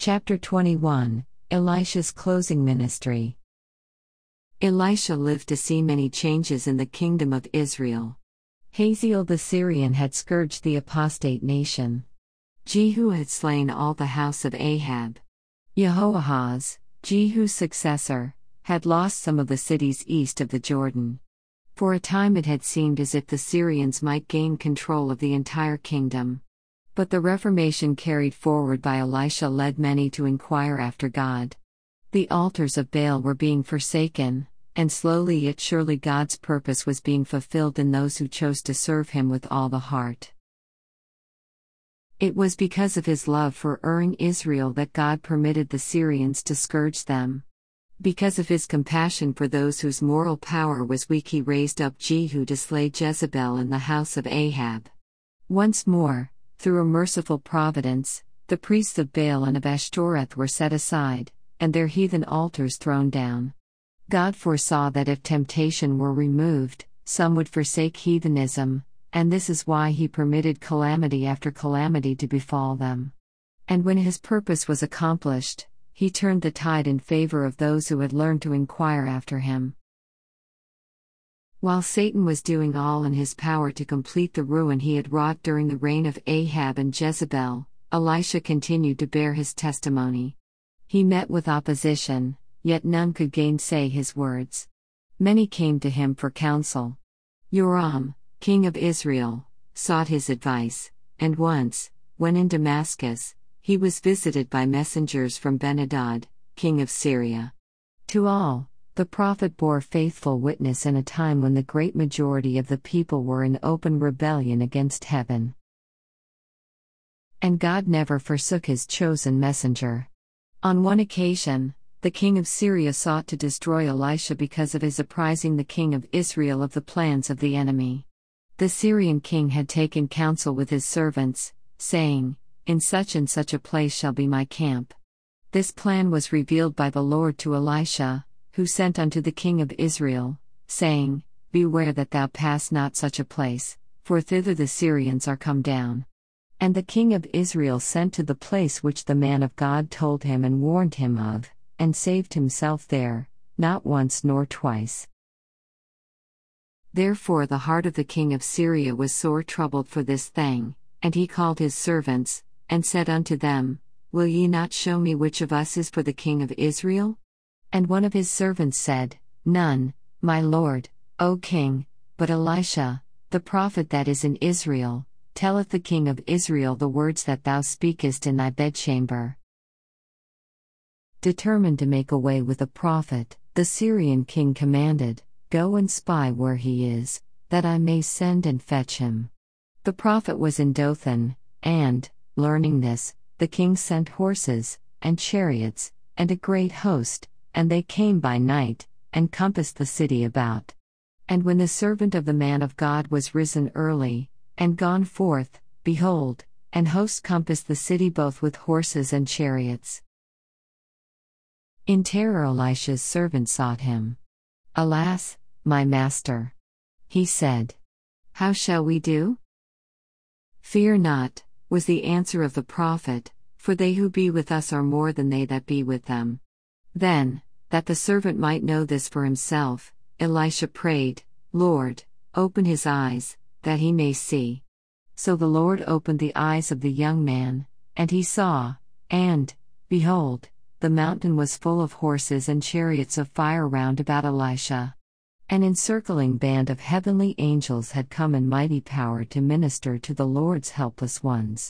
Chapter 21, Elisha's closing ministry. Elisha lived to see many changes in the kingdom of Israel. Hazael the Syrian had scourged the apostate nation. Jehu had slain all the house of Ahab. Jehoahaz, Jehu's successor, had lost some of the cities east of the Jordan. For a time it had seemed as if the Syrians might gain control of the entire kingdom. But the reformation carried forward by Elisha led many to inquire after God. The altars of Baal were being forsaken, and slowly yet surely God's purpose was being fulfilled in those who chose to serve Him with all the heart. It was because of His love for erring Israel that God permitted the Syrians to scourge them. Because of His compassion for those whose moral power was weak, He raised up Jehu to slay Jezebel in the house of Ahab. Once more, through a merciful providence, the priests of Baal and of Ashtoreth were set aside, and their heathen altars thrown down. God foresaw that if temptation were removed, some would forsake heathenism, and this is why He permitted calamity after calamity to befall them. And when His purpose was accomplished, He turned the tide in favor of those who had learned to inquire after Him. While Satan was doing all in his power to complete the ruin he had wrought during the reign of Ahab and Jezebel, Elisha continued to bear his testimony. He met with opposition, yet none could gainsay his words. Many came to him for counsel. Joram, king of Israel, sought his advice, and once, when in Damascus, he was visited by messengers from Ben-Hadad, king of Syria. To all, the prophet bore faithful witness in a time when the great majority of the people were in open rebellion against heaven. And God never forsook His chosen messenger. On one occasion, the king of Syria sought to destroy Elisha because of his apprising the king of Israel of the plans of the enemy. The Syrian king had taken counsel with his servants, saying, "In such and such a place shall be my camp." This plan was revealed by the Lord to Elisha, who sent unto the king of Israel, saying, "Beware that thou pass not such a place, for thither the Syrians are come down." And the king of Israel sent to the place which the man of God told him and warned him of, and saved himself there, not once nor twice. Therefore the heart of the king of Syria was sore troubled for this thing, and he called his servants, and said unto them, "Will ye not show me which of us is for the king of Israel?" And one of his servants said, "None, my lord, O king, but Elisha, the prophet that is in Israel, telleth the king of Israel the words that thou speakest in thy bedchamber." Determined to make away with the prophet, the Syrian king commanded, "Go and spy where he is, that I may send and fetch him." The prophet was in Dothan, and, learning this, the king sent horses, and chariots, and a great host, and they came by night, and compassed the city about. And when the servant of the man of God was risen early, and gone forth, behold, an host compassed the city both with horses and chariots. In terror Elisha's servant sought him. "Alas, my master," he said, "how shall we do?" "Fear not," was the answer of the prophet, "for they who be with us are more than they that be with them." Then, that the servant might know this for himself, Elisha prayed, "Lord, open his eyes, that he may see." So the Lord opened the eyes of the young man, and he saw, and, behold, the mountain was full of horses and chariots of fire round about Elisha. An encircling band of heavenly angels had come in mighty power to minister to the Lord's helpless ones.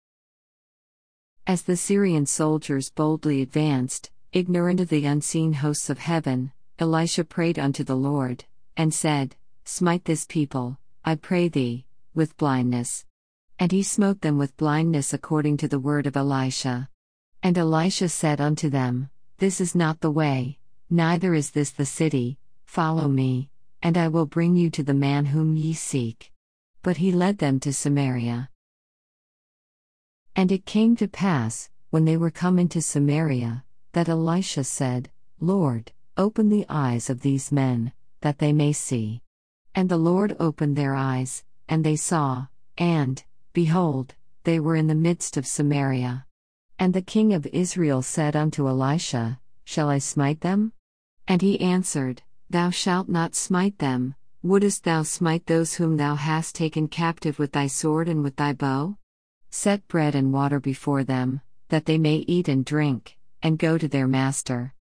As the Syrian soldiers boldly advanced, ignorant of the unseen hosts of heaven, Elisha prayed unto the Lord, and said, "Smite this people, I pray thee, with blindness." And he smote them with blindness according to the word of Elisha. And Elisha said unto them, "This is not the way, neither is this the city, follow me, and I will bring you to the man whom ye seek." But he led them to Samaria. And it came to pass, when they were come into Samaria, that Elisha said, "Lord, open the eyes of these men, that they may see." And the Lord opened their eyes, and they saw, and, behold, they were in the midst of Samaria. And the king of Israel said unto Elisha, Shall I smite them? And he answered, Thou shalt not smite them. Wouldest thou smite those whom thou hast taken captive with thy sword and with thy bow? Set bread and water before them, that they may eat and drink, and go to their master.